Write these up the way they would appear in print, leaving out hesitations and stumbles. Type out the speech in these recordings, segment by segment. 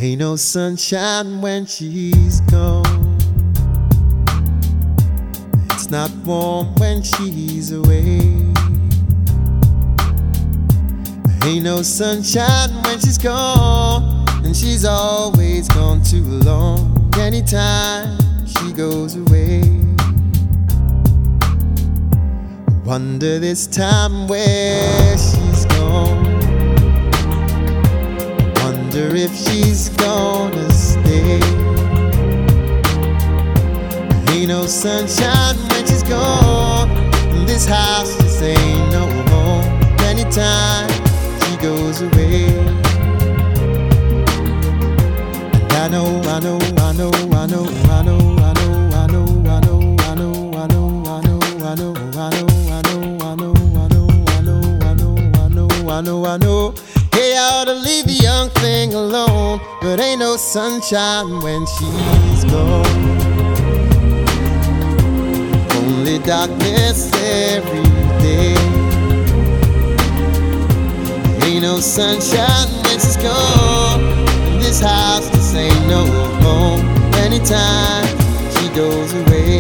Ain't no sunshine when she's gone. It's not warm when she's away. Ain't no sunshine when she's gone, and she's always gone too long. Anytime she goes away, wonder this time where she's gone. Wonder if she's gonna stay. Ain't no sunshine when she's gone, and this house just ain't no home. Anytime she goes away, and I know, I know, I know, I know, I know, I know, I know, I know, I know, I know, I know, I know, I know, I know, I know, I know, I know, I know, I know, I know. Hey, I ought to leave the young thing alone, but ain't no sunshine when she's gone. Only darkness every day. Ain't no sunshine when she's gone, and this house just ain't no home. Anytime she goes away,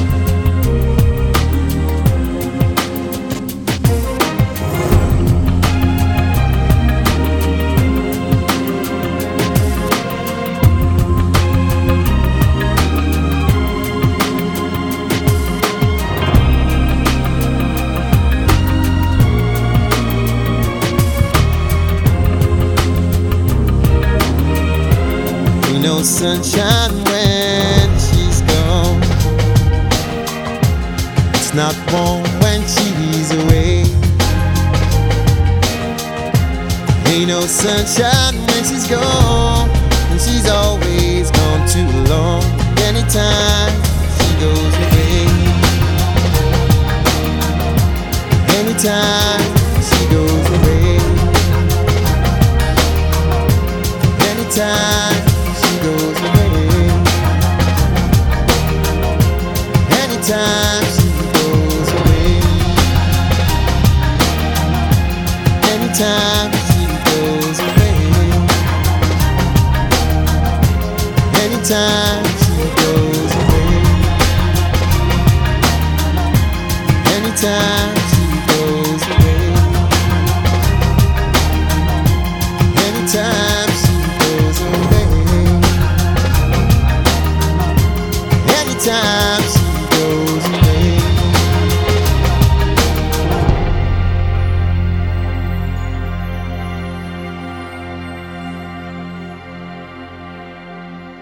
no sunshine when she's gone. It's not warm when she's away. Ain't no sunshine when she's gone, and she's always gone too long. Anytime she goes away, anytime she goes away, anytime goes away, anytime she goes away, anytime she goes away, anytime she goes away, anytime.